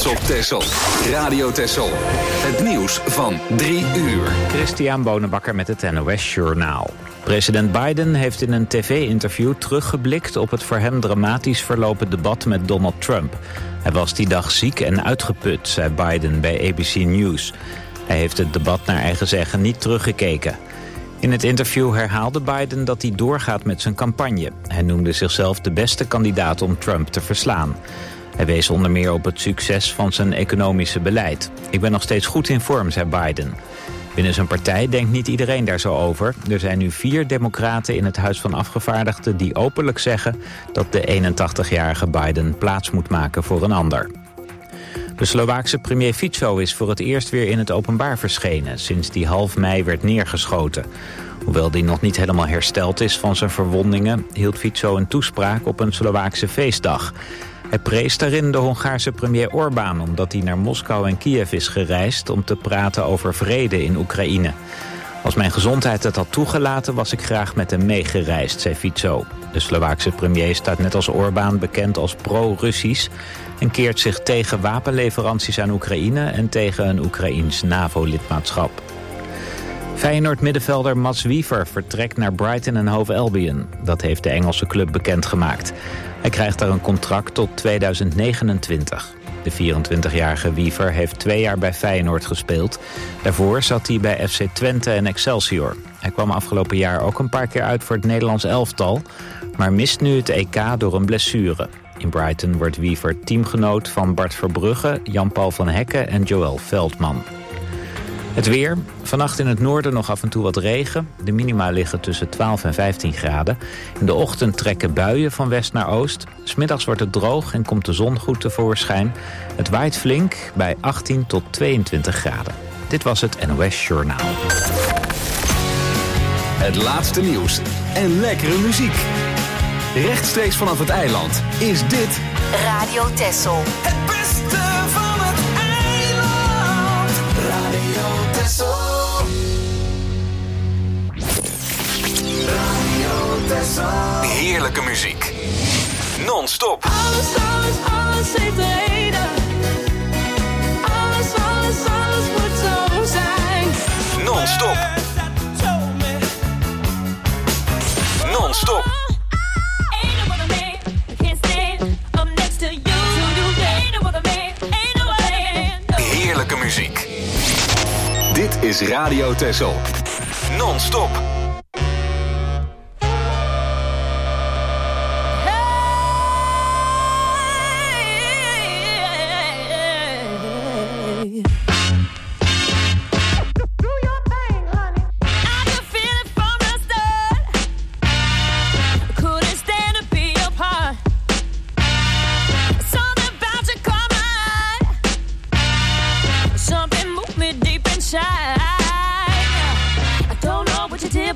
trots op Texel. Radio Texel. Het nieuws van 3 uur. Christian Bonenbakker met het NOS Journaal. President Biden heeft in een tv-interview teruggeblikt op het voor hem dramatisch verlopen debat met Donald Trump. Hij was die dag ziek en uitgeput, zei Biden bij ABC News. Hij heeft het debat naar eigen zeggen niet teruggekeken. In het interview herhaalde Biden dat hij doorgaat met zijn campagne. Hij noemde zichzelf de beste kandidaat om Trump te verslaan. Hij wees onder meer op het succes van zijn economische beleid. Ik ben nog steeds goed in vorm, zei Biden. Binnen zijn partij denkt niet iedereen daar zo over. Er zijn nu 4 democraten in het Huis van Afgevaardigden die openlijk zeggen dat de 81-jarige Biden plaats moet maken voor een ander. De Slovaakse premier Fico is voor het eerst weer in het openbaar verschenen sinds die half mei werd neergeschoten. Hoewel die nog niet helemaal hersteld is van zijn verwondingen, hield Fico een toespraak op een Slovaakse feestdag. Hij prees daarin de Hongaarse premier Orbán omdat hij naar Moskou en Kiev is gereisd om te praten over vrede in Oekraïne. Als mijn gezondheid het had toegelaten was ik graag met hem meegereisd, zei Fico. De Slovaakse premier staat net als Orbán bekend als pro-Russisch en keert zich tegen wapenleveranties aan Oekraïne en tegen een Oekraïns NAVO-lidmaatschap. Feyenoord-middenvelder Mats Wiever vertrekt naar Brighton en Hove Albion. Dat heeft de Engelse club bekendgemaakt. Hij krijgt daar een contract tot 2029. De 24-jarige Wiever heeft 2 jaar bij Feyenoord gespeeld. Daarvoor zat hij bij FC Twente en Excelsior. Hij kwam afgelopen jaar ook een paar keer uit voor het Nederlands elftal, maar mist nu het EK door een blessure. In Brighton wordt Wiever teamgenoot van Bart Verbrugge, Jan-Paul van Hekken en Joël Veldman. Het weer. Vannacht in het noorden nog af en toe wat regen. De minima liggen tussen 12 en 15 graden. In de ochtend trekken buien van west naar oost. 's Middags wordt het droog en komt de zon goed tevoorschijn. Het waait flink bij 18 tot 22 graden. Dit was het NOS Journaal. Het laatste nieuws en lekkere muziek. Rechtstreeks vanaf het eiland is dit Radio Texel. Het beste van het eiland. Radio Texel. Radio Texel. heerlijke muziek. Non-stop. Alles, alles, alles heeft een reden. Alles, alles, alles moet zo zijn. Non-stop. Non-stop. Heerlijke muziek. Dit is Radio Texel. Non-stop. Something moved me deep inside. I don't know what you did.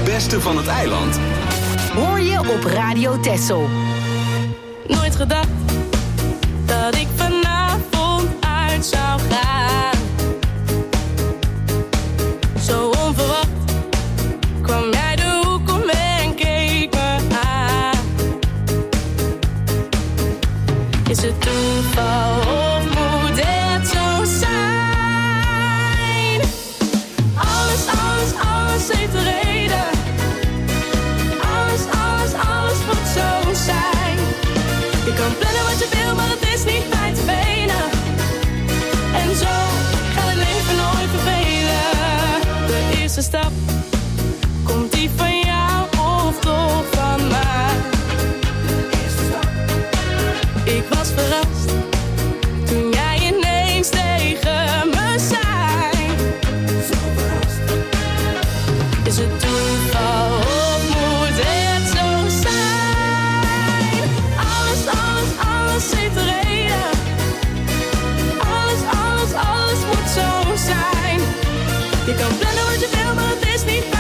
beste van het eiland Hoor je op Radio Texel. Nooit gedacht dat ik vanavond uit zou gaan. Zo onverwacht kwam jij de hoek om en keek me aan. Is het toeval of moet het zo zijn? Alles, alles, alles heeft een reden. Alles, alles, alles moet zo zijn. Je kan plannen wat je wil, maar het is niet bij te benen. En zo gaat het leven nooit vervelen. De eerste stap, komt die van jou of toch van mij? Ik was verrast toen jij ineens tegen me zei. Zo verrast. Is het toeval of moet het zo zijn? Alles, alles, alles heeft een reden. Alles, alles, alles moet zo zijn. Je kan plannen wat je wil, maar het is niet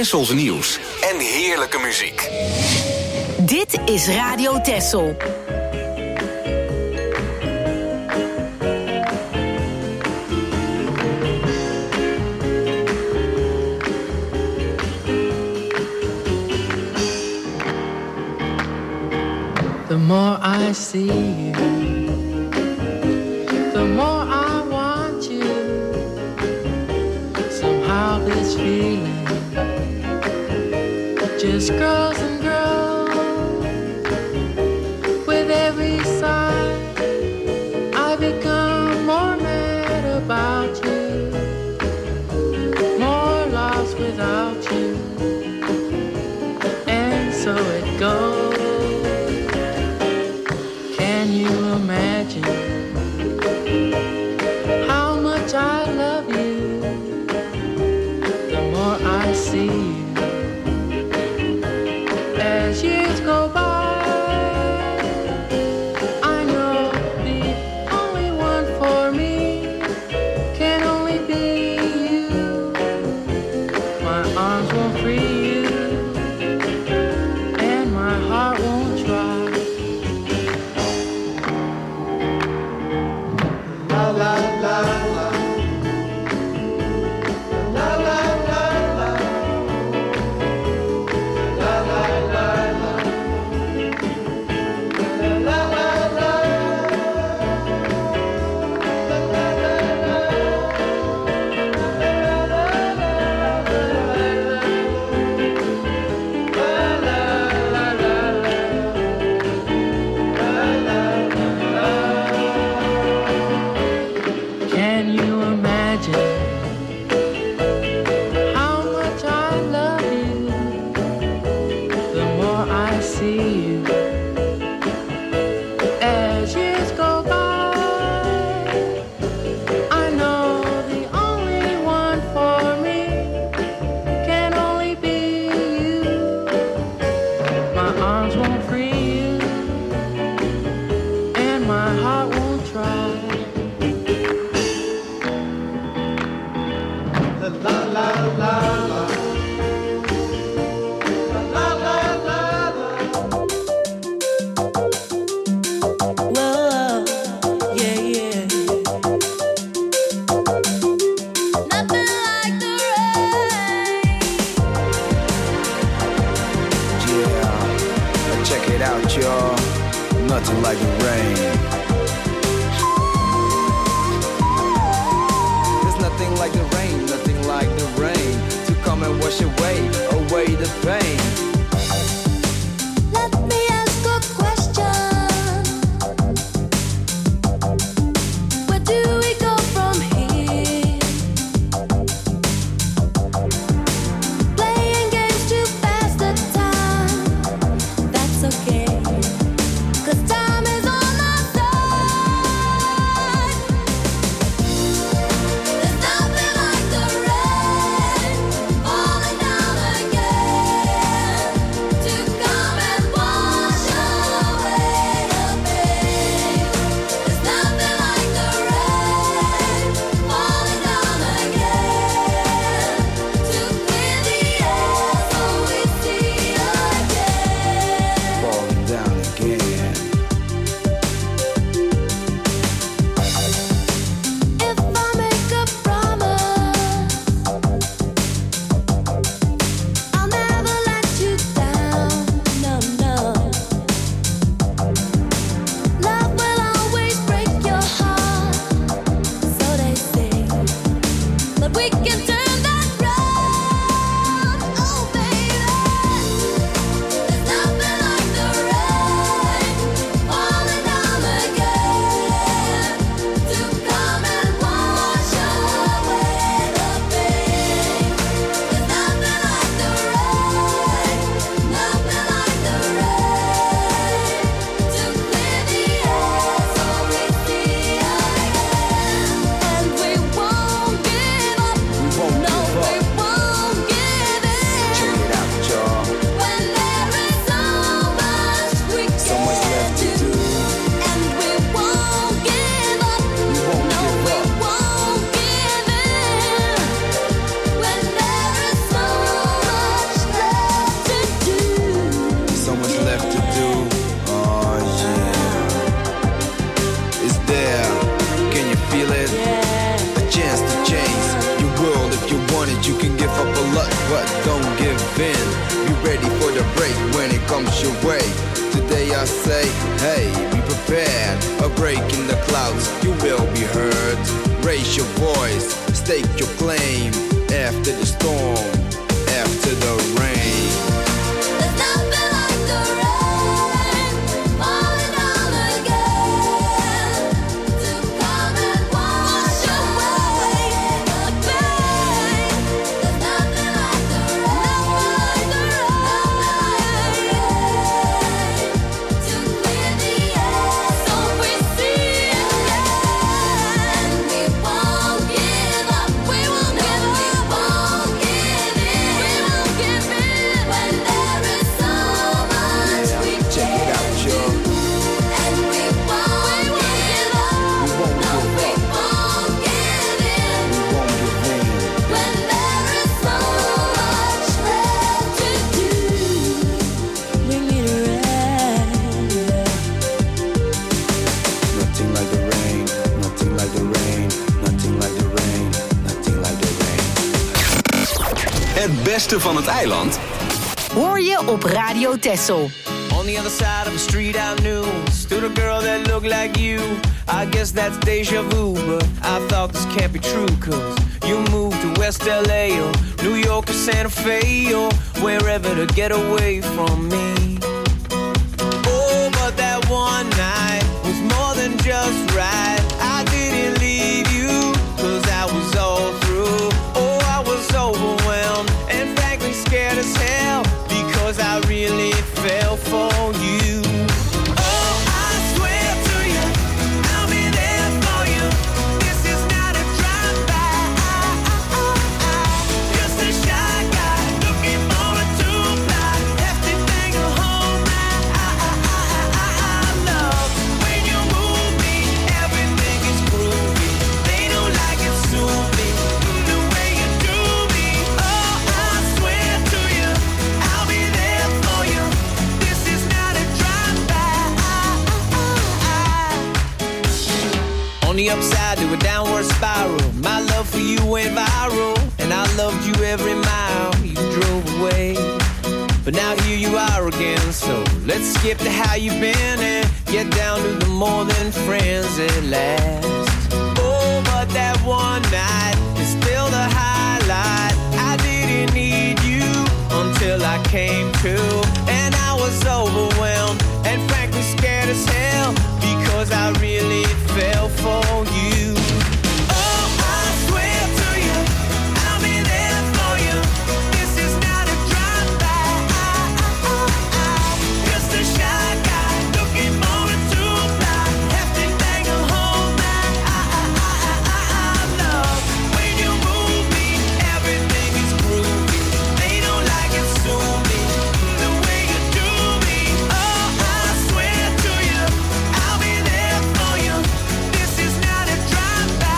Tessels nieuws en heerlijke muziek. Dit is Radio Tessel. The more I see you, the more I want you. Somehow this feeling just grows and grows. With every sigh, I become more mad about you, more lost without you, and so it goes. Imagine how much I love you. The more I see you, as years go by, I know the only one for me can only be you. My arms won't free you, and my heart won't try. Falling down again. say, hey, be prepared. A break in the clouds, you will be heard. Raise your voice, stake your claim. After the storm, after the rain. There's nothing like the rain falling down again to come and wash away the pain. There's nothing like the rain to clear the air so we see again. We won't give up. We won't give up. We won't give in. We won't give in when there is so much we Check it out, y'all. and we won't give up. We won't No, give we up. won't give in We won't give in. when there is so much left to do. Bring me the rain. Nothing like the rain, nothing like the rain, nothing like the rain, nothing like the rain. Het beste van het eiland Hoor je op Radio Texel. On the other side of the street I knew stood a girl that looked like you. I guess that's deja vu, but I thought this can't be true. Cause you moved to West LA or New York or Santa Fe or wherever to get away from me. Oh, but that one night was more than just right. I didn't leave you cause I was all through. Oh, I was overwhelmed and frankly scared as hell because I really fell for you. Oh, I swear to you, I'll be there for you. This is not a drive-by. Just a shy guy looking for a two-ply. Hefty thing to hold my love. When you move me, everything is groovy. They don't like it, sue me. The way you do me. Oh, I swear to you, I'll be there for you. This is not a drive-by. On the upside to a downward spiral, my love for you went viral, and I loved you every mile you drove away. But now here you are again, so let's skip to how you've been and get down to the more than friends at last. Oh, but that one night is still the highlight. I didn't need you until I came to, and I was overwhelmed and frankly scared as hell because I really fell for you. Oh, I swear to you, I'll be there for you. This is not a drive-by. Just a shy guy looking for a two-ply. Hefty thing to hold my love. When you move me, everything is groovy. They don't like it, sue me. The way you do me. Oh, I swear to you, I'll be there for you. This is not a drive-by.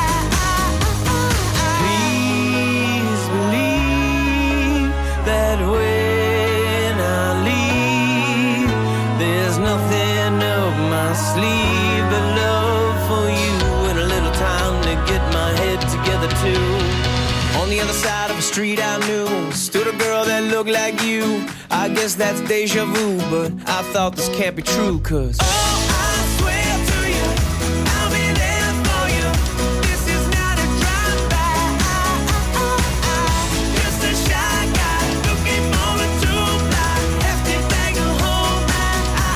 Please believe that when I leave, there's nothing up my sleeve but love for you and a little time to get my head together too. On the other side of the street I knew stood a girl that looked like you. I guess that's deja vu, but I thought this can't be true. Cause oh, I swear to you, I'll be there for you. This is not a drive-by. Just a shy guy looking for a two-ply. Hefty thing to hold my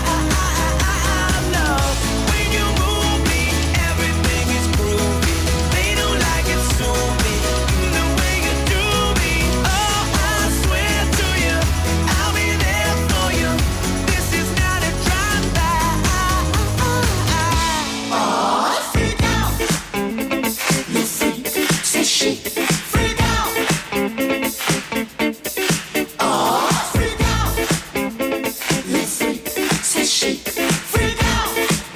love. When you move me, everything is groovy. They don't like it, sue me. The way you do me. Oh, I swear to you, I'll be there for you. This is not a drive-by. Freak out. You freak, say she. Freak out. Oh, freak out. You freak, say she. Freak out.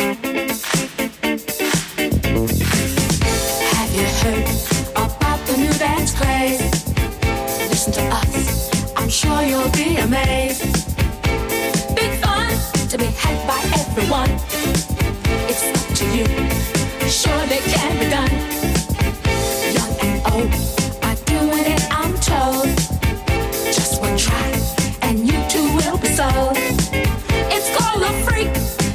Have you heard about the new dance craze? Listen to us, I'm sure you'll be amazed. Big fun to be had by everyone. It's up to you, surely can be done. Young and old are doing it, I'm told. Just one try, and you too will be sold. It's called a freak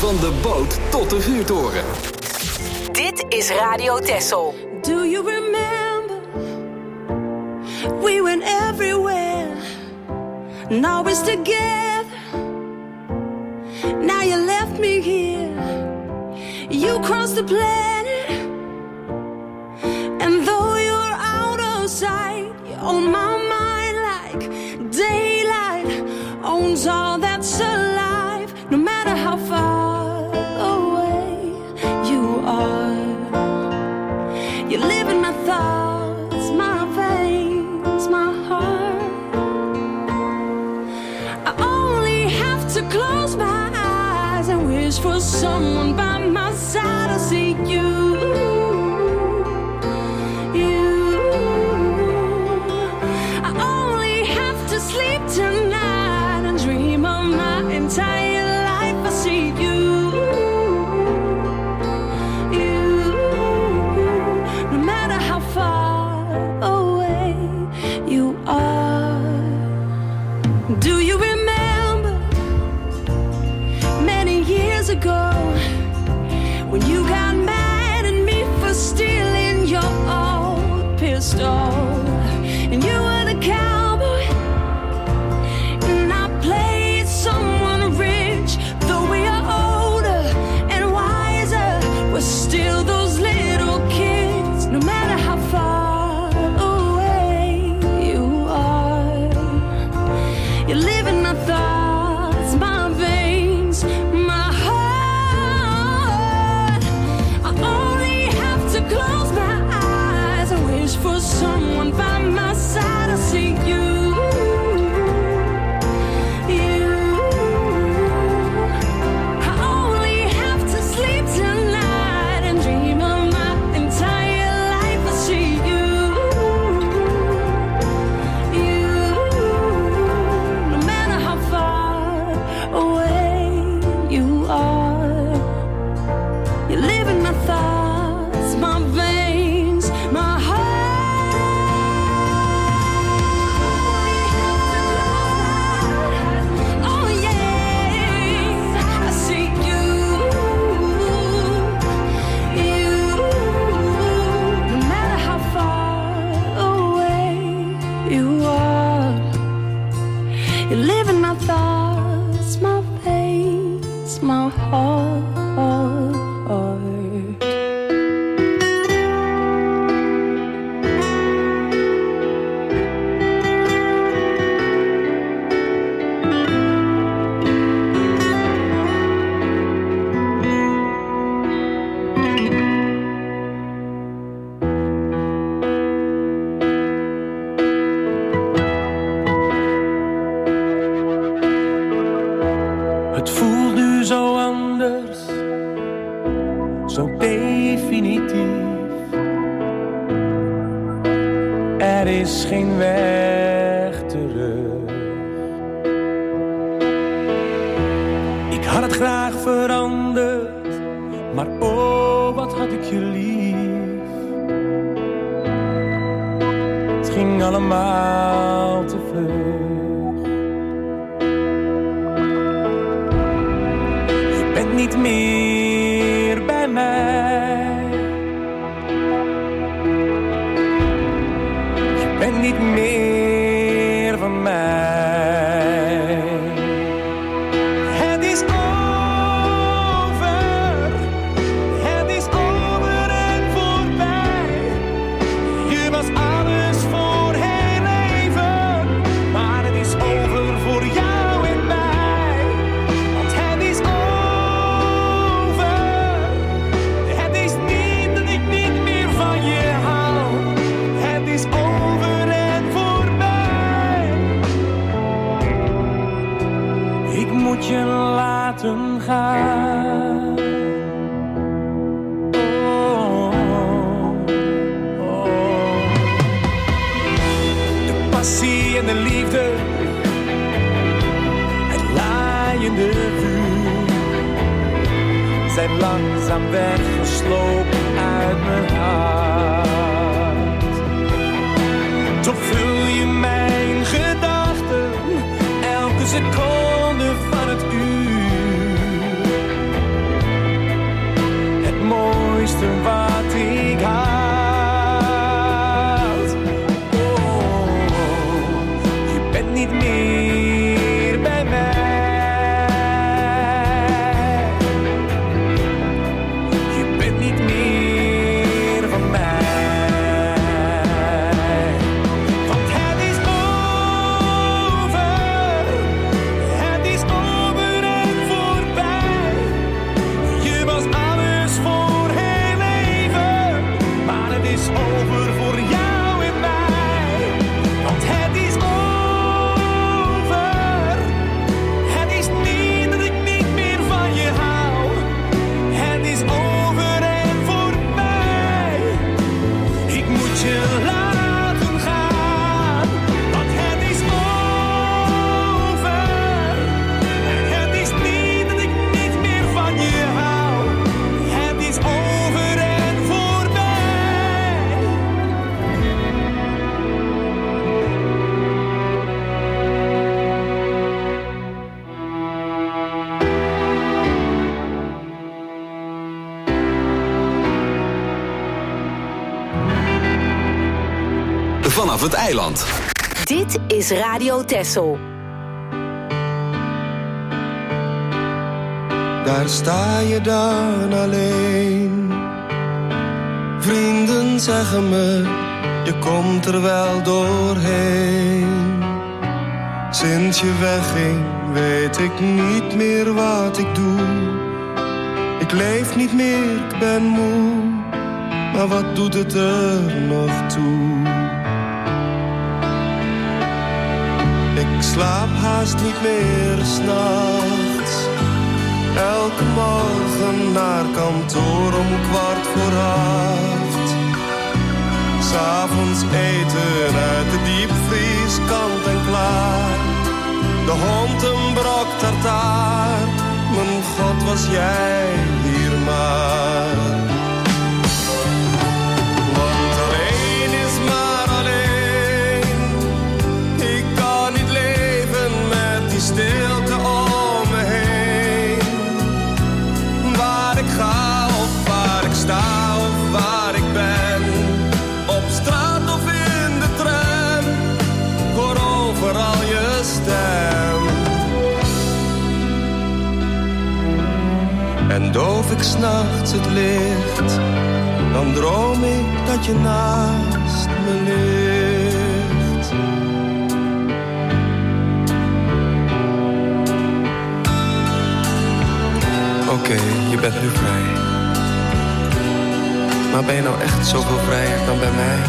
Van de boot tot de vuurtoren. Dit is Radio Texel. Do you remember? We went everywhere. Now we're together. Now you left me here. You crossed the planet. And though you're out of sight, you're on my mind like daylight owns all that's alive. No matter how far away you are, you live in my thoughts, my veins, my heart. I only have to close my eyes and wish for someone by my side. I see you. I only have to sleep tonight and dream of my entire life. I see you. No matter how far away you are. Do you remember many years ago when you got mad at me for stealing your old pistol? And you were the cowboy, and I played someone rich. Though we are older and wiser, we're still those little kids. No matter how far away you are, you live in my thoughts, my veins, my heart. I only have to close my eyes and wish for someone by my side. I see you. I only have to sleep tonight and dream of my entire life. I see you. No matter how far away you are, you live in my thoughts, my veins, my heart. Oh yeah, I see you. No matter how far away you are, you live in my thoughts, my veins, my heart. Het voelt nu zo anders, zo definitief. Er is geen weg terug. Ik had het graag veranderd, maar oh, wat had ik je lief. Het ging allemaal te vlug. Niet meer bij mij. Je bent niet meer van mij. Het is over. Het is over en voorbij. Je was alles voor heel even, maar het is over voor jou en mij. Want het is over. Moet je laten gaan. Oh, oh. De passie en de liefde, het laaiende vuur, zijn langzaam weggeslopen uit mijn hart. Toch vul je mijn gedachten elke seconde van het uur. vanaf het eiland. Dit is Radio Texel. Daar sta je dan alleen. Vrienden zeggen me, je komt er wel doorheen. Sinds je wegging, weet ik niet meer wat ik doe. Ik leef niet meer, ik ben moe. Maar wat doet het er nog toe? Ik slaap haast niet meer 's nachts. Elke morgen naar kantoor om 7:15. 's Avonds eten uit de diepvries, kant en klaar. De hond een brok tartaar. Mijn God, was jij hier maar. Want alleen is maar alleen. Ik kan niet leven met die stilte om me heen. Waar ik ga of waar ik sta of waar ik ben. Op straat of in de tram. Ik hoor overal je stem. En doof ik 's nachts het licht, dan droom ik dat je naast me ligt. Oké, je bent nu vrij. Maar ben je nou echt zoveel vrijer dan bij mij?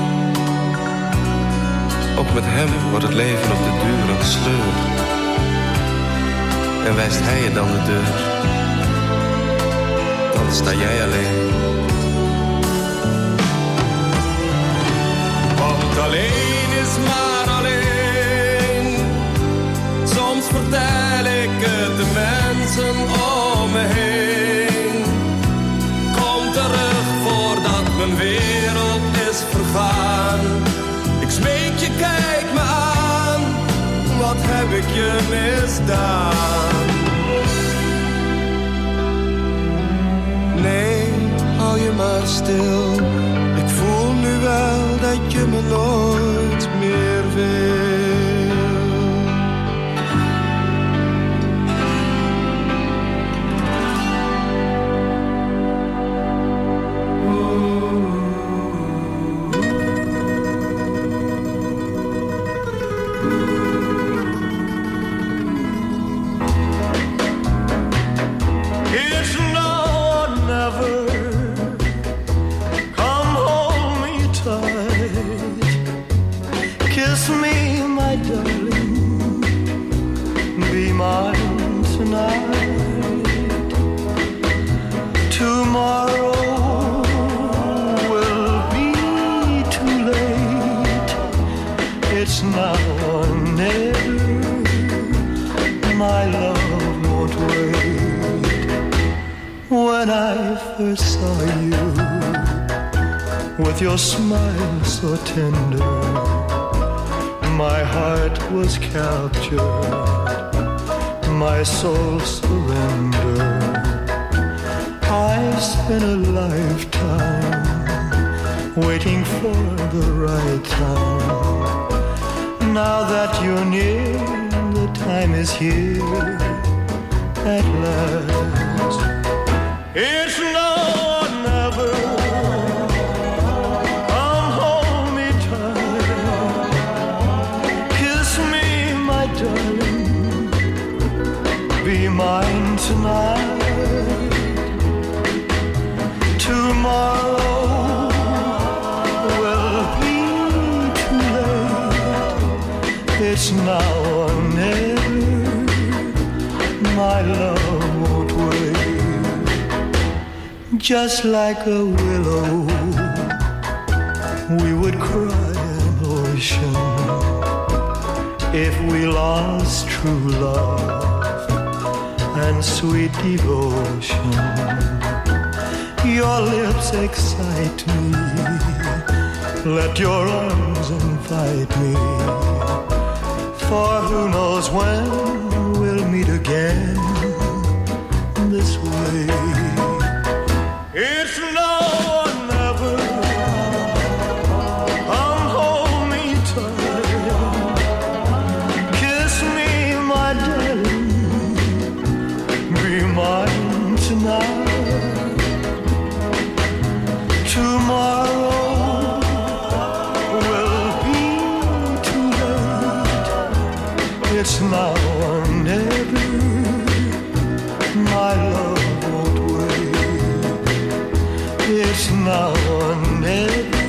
Ook met hem wordt het leven op de duur een sleur. En wijst hij je dan de deur? Dan sta jij alleen. Want alleen is maar alleen. Soms vertel ik het de mensen om me heen. Kom terug voordat mijn wereld is vergaan. Ik smeek je, kijk me aan. Wat heb ik je misdaan? Nee, hou je maar stil. Ik voel nu wel dat je me nooit meer wil. Your smile so tender, my heart was captured, my soul surrendered. I've spent a lifetime waiting for the right time. Now that you're near, the time is here at last. It's now or never. Be mine tonight. Tomorrow will be too late. It's now or never. My love won't wait. Just like a willow, we would cry an ocean if we lost true love and sweet devotion. Your lips excite me. Let your arms invite me. For who knows when we'll meet again this way. It's now or never. Come home now. Tomorrow will be too late. It's now or never. My love won't wait. It's now or never.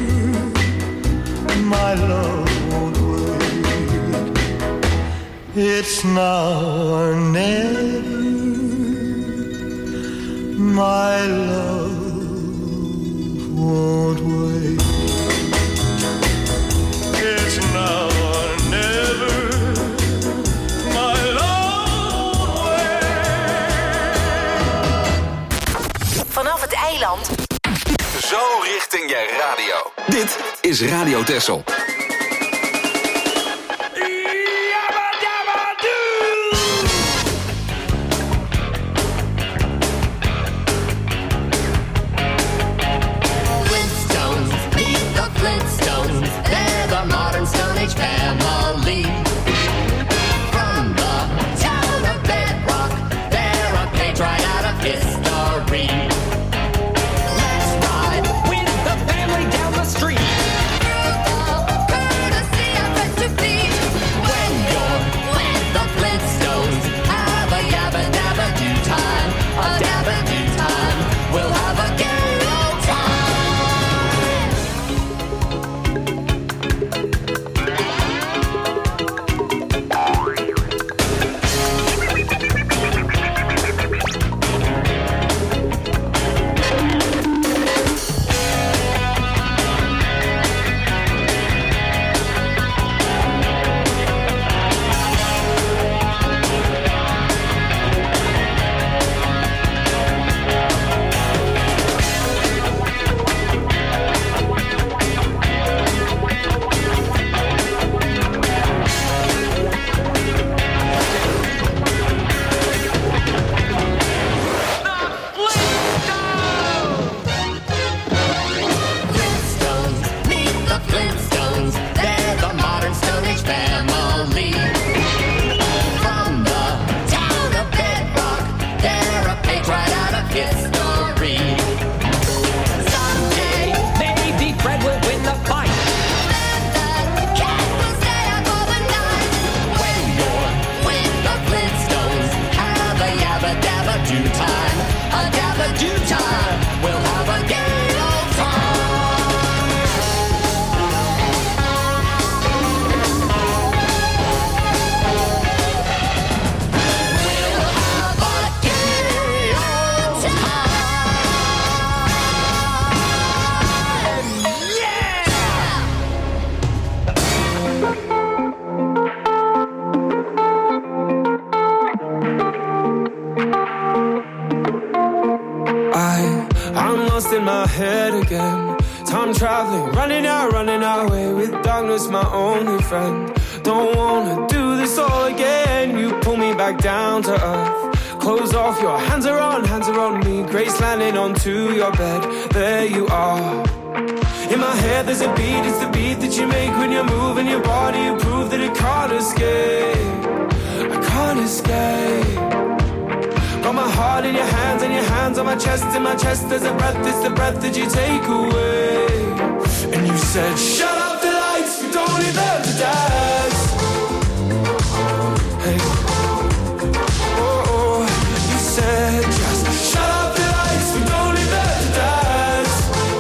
My love won't wait. It's now or never. My love won't wait. It's now or never. My love won't wait. Vanaf het eiland. Zo richting je radio. Dit is Radio Texel. Stone Age family. From the town of Bedrock, they're a page right out of history. Let's ride with the family down the street. Courtesy of Petrucci. When you're with the Flintstones, have a yabba dabba do time. A dabba do time. We'll have a gay old time. In my head again, time traveling, running away with darkness, my only friend. Don't wanna do this all again. You pull me back down to earth. Close off, your hands are on me. Grace landing onto your bed. There you are. In my head there's a beat, it's the beat that you make when you're moving your body. You prove that it can't escape. I can't escape. Got my heart in your hands and your hands on my chest. In my chest there's a breath, it's the breath that you take away. And you said, shut up the lights, we don't need them to dance. Hey, oh, you said, just shut up the lights, we don't need them to dance.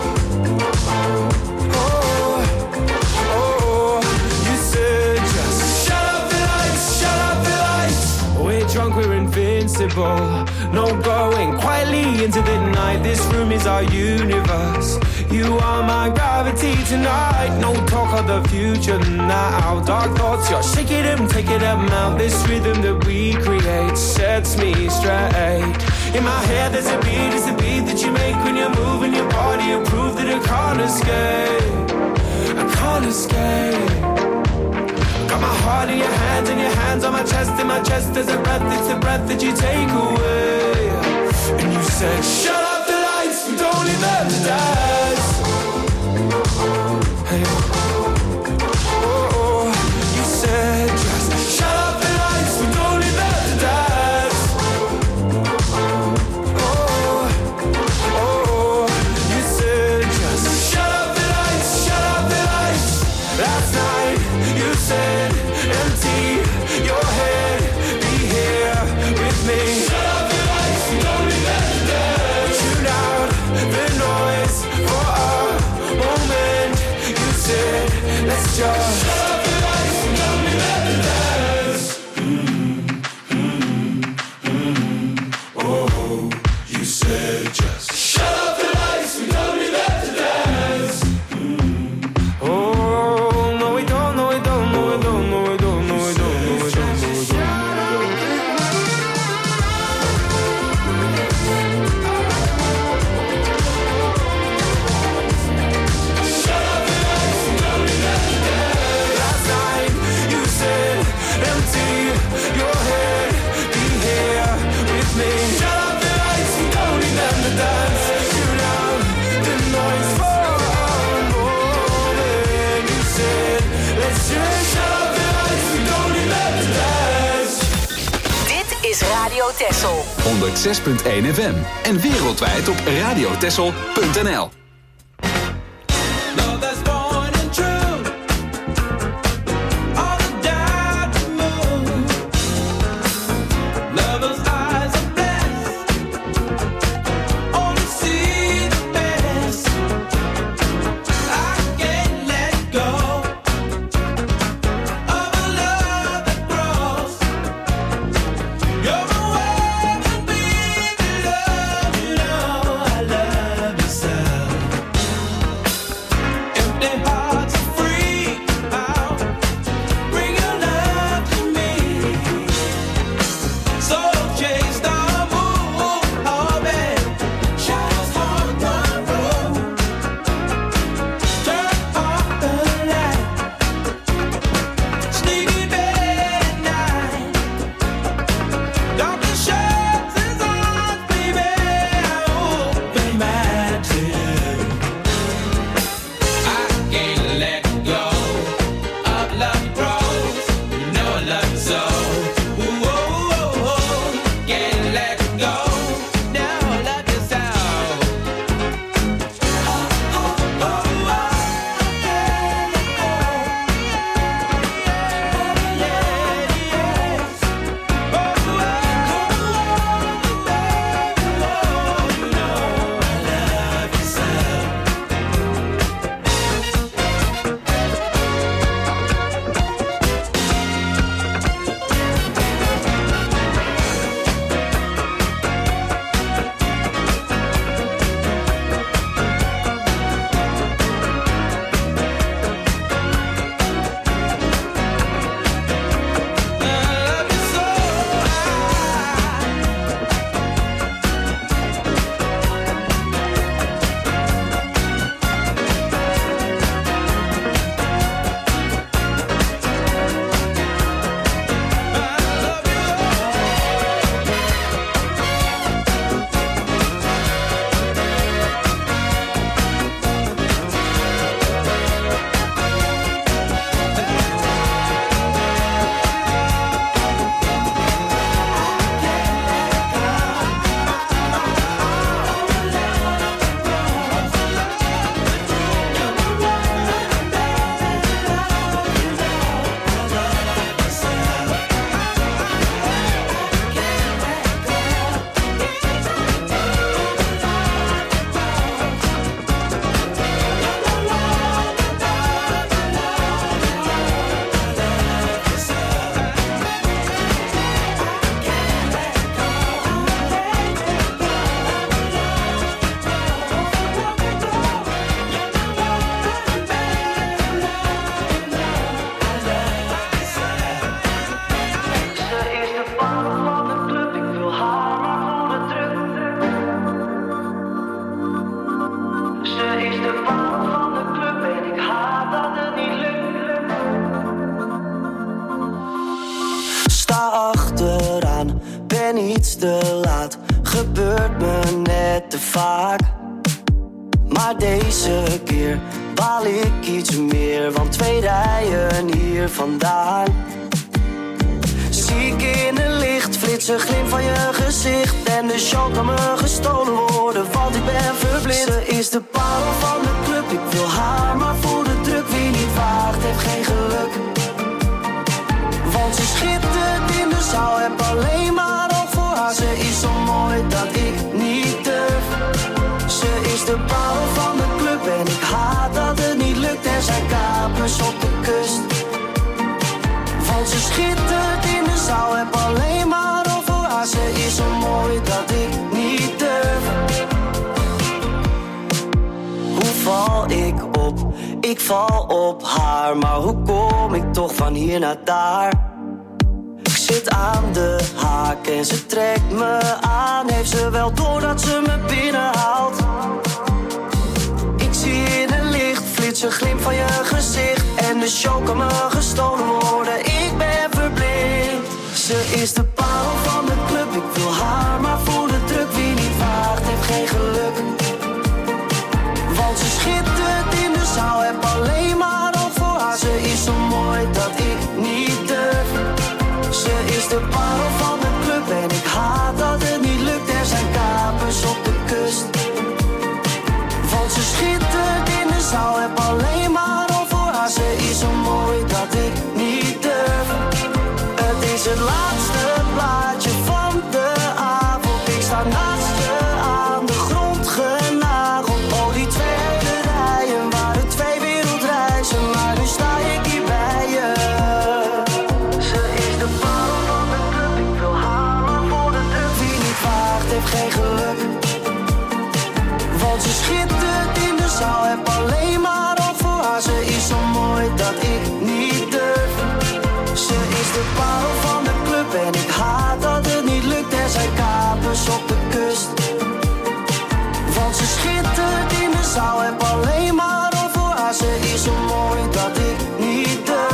Oh, you said, just shut up the lights, shut up the lights. We're drunk, we're invincible. No going quietly into the night. This room is our universe. You are my gravity tonight. No talk of the future now. Dark thoughts, you're shaking them, taking them out. This rhythm that we create sets me straight. In my head there's a beat, it's the beat that you make when you're moving your body. You prove that I can't escape. I can't escape. Got my heart in your hands and your hands on my chest. In my chest there's a breath, it's the breath that you take away. And you said, shut up the lights, we don't need them to dance. Hey, oh, you said, just shut up the lights, we don't need them to dance. Oh, Texel. 106.1 FM. En wereldwijd op radiotexel.nl. iets te laat, gebeurt me net te vaak. Maar deze keer baal ik iets meer, want 2 rijen hier vandaan. Zie ik in het licht, flitsen glimp van je gezicht. En de show kan me gestolen worden, want ik ben verblind. Ze is de parel van de club, ik wil haar, maar voor de druk. Wie niet waagt, heeft geen geluk. Want ze schittert in de zaal, heb alleen maar oog voor haar. Ze is zo mooi dat ik niet durf. Ze is de parel van de club en ik haat dat het niet lukt. Er zijn kapers op de kust. Want ze schittert in de zaal, heb alleen maar oog voor haar. Ze is zo mooi dat ik niet durf. Hoe val ik op? Ik val op haar, maar hoe kom ik toch van hier naar daar? Ik zit aan de haak en ze trekt me aan. Heeft ze wel door dat ze me binnenhaalt? Ik zie in het licht, flitsen glimp van je gezicht. En de show kan me gestolen worden, ik ben verblind. Ze is de parel van de club, ik wil haar, maar voor de druk. Wie niet waagt, heeft geen geluk. Want ze schittert in de zaal, heb alleen maar oog voor haar. Ze is zo mooi dat ik niet durf. Ze is de parel van de club en ik haat dat de parel van de club en ik haat dat het niet lukt. Er zijn kapers op de kust. Want ze schittert in de zaal, heb alleen maar om voor haar. Ze is zo mooi dat ik niet durf.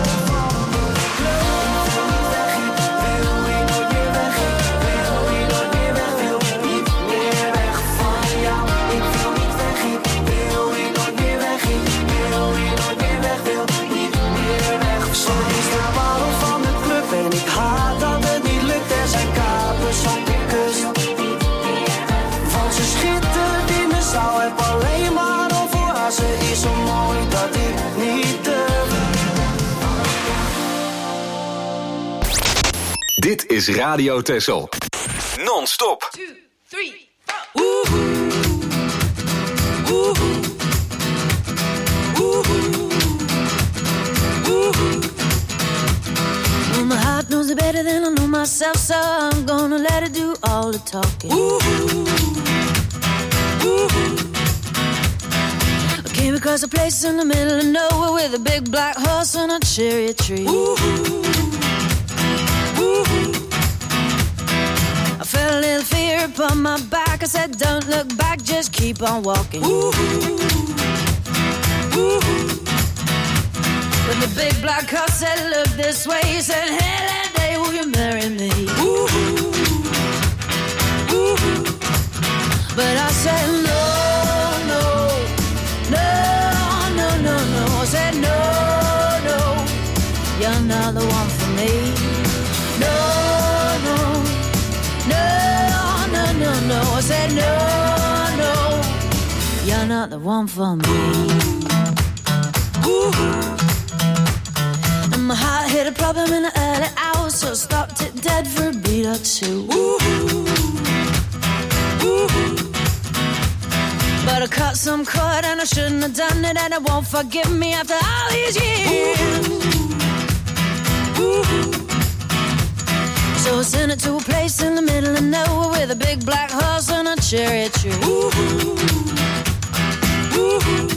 Dit is Radio Texel. Non-stop. 2, 3, 4. Ooh. Ooh. Ooh. Ooh. Well, my heart knows it better than I know myself, so I'm gonna let it do all the talking. Ooh. Ooh. I came across a place in the middle of nowhere with a big black horse and a cherry tree. Ooh. I felt a little fear upon my back. I said, don't look back, just keep on walking. Ooh. Ooh. When the big black horse said, look this way, he said, hey, that day, will you marry me? Ooh. Ooh. But I said, no, no, no, no, no, no. I said, no, no, you're not the one for me. No, no, no, no, no, no. I said no, no, you're not the one for me. Ooh. And my heart hit a problem in the early hours, so I stopped it dead for a beat or two. Ooh. Ooh. But I cut some cord and I shouldn't have done it, and it won't forgive me after all these years. Ooh. So I sent it to a place in the middle of nowhere with a big black horse and a cherry tree. Ooh. Ooh.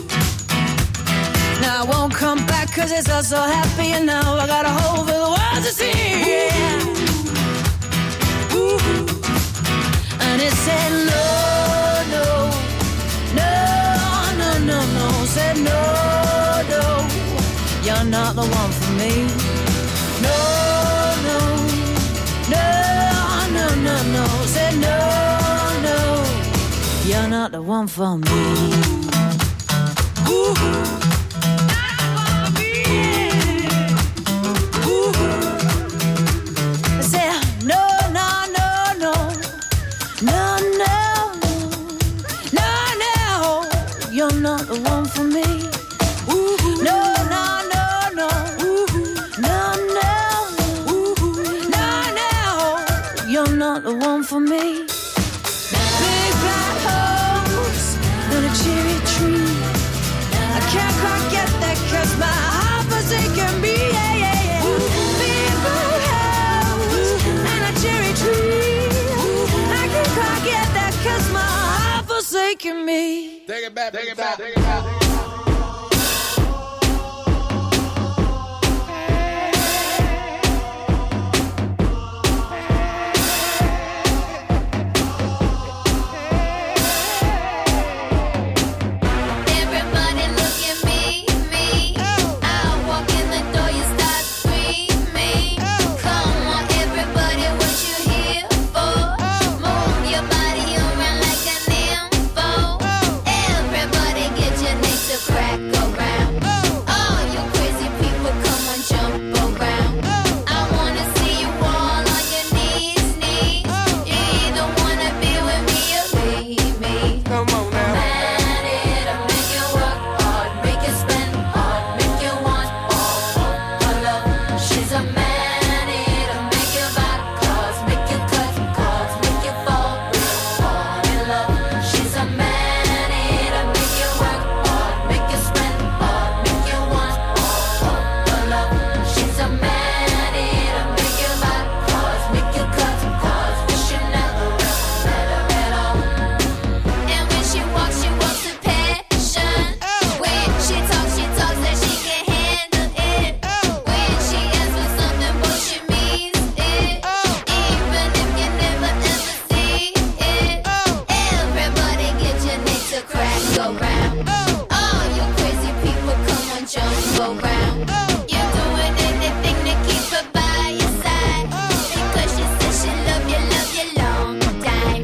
Now I won't come back cause it's all so happy, and now I got a hole for the world to see. Yeah. Ooh. And it said no, no, no, no, no, no. It said no, no, you're not the one for me. No, no, no, no, no, no. Said no, no, you're not the one for me. Ooh. I said no, no, no, no, no, no, no, no, you're not the one for me. No, no, no, no, no, no. You're not the one for me. Big black horse and a cherry tree. I can't quite get that cause my heart forsaken me. Yeah, yeah, yeah. Big black horse and a cherry tree. I can't quite get that cause my heart forsaken me. Take it back, take it back, take it back. Your body around like a nympho. Everybody get your neck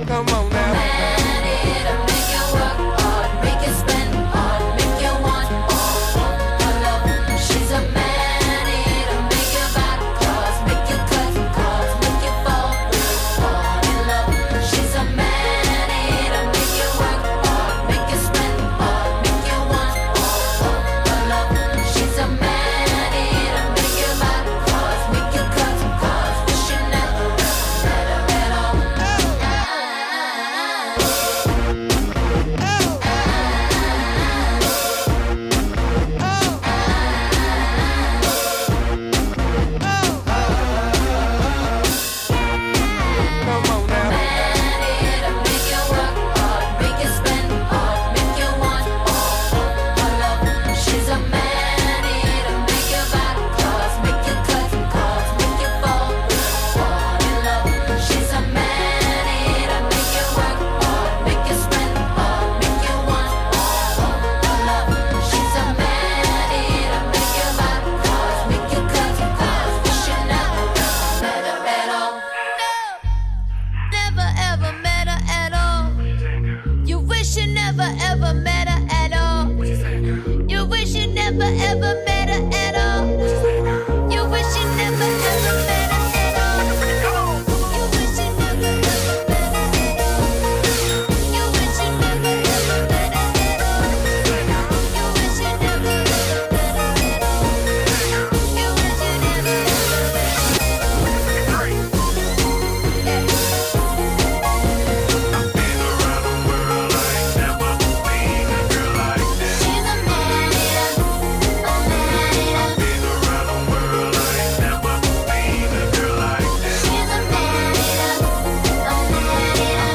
Come on now. Man, it'll make you work hard, make you spend hard, make you want more love. She's a man, it'll make you back cross, make you cut cards, make you fall in love. She's a man, it'll make you work hard, make you spend hard, make you want more love. She's a man, it'll make you back cross, make you cut cards, wish you never met her at all. Come on now. Man, it'll make you work hard, make you spend hard, make you want more love. She's a man, it'll make you back cross, make you cut cards, make you fall in love. She's a man, it'll make you work hard, make you spend hard, make you want more love. She's a man, it'll make you back cross, make you cut cards, wish you never met her at all. Never ever met her at all. You wish you never ever met her at all. You wish you never ever met her at all. You wish you never ever met her at all. You wish you never ever met her at all. You wish you never ever met her at all. You wish you never ever met her at all. You wish you never ever met her She's a man eater, a man eater. She's a man eater, a man eater.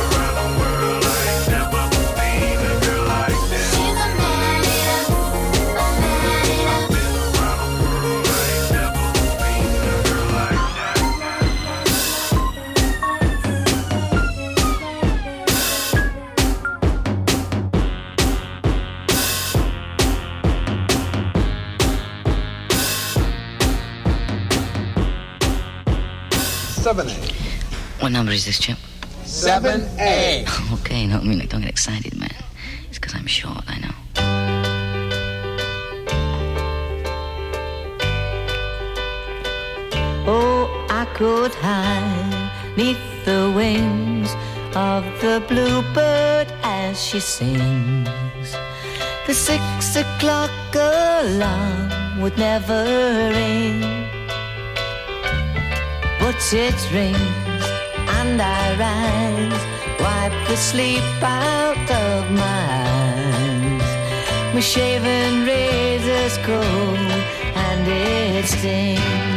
She's a man eater, a man eater. What number is this, Chip? 7A. Okay, no, I mean, don't get excited, man. It's because I'm short, I know. Oh, I could hide neath the wings of the bluebird as she sings. The 6 o'clock alarm would never ring, but it rings and I rise, wipe the sleep out of my eyes. My shaven razor's cold and it stings.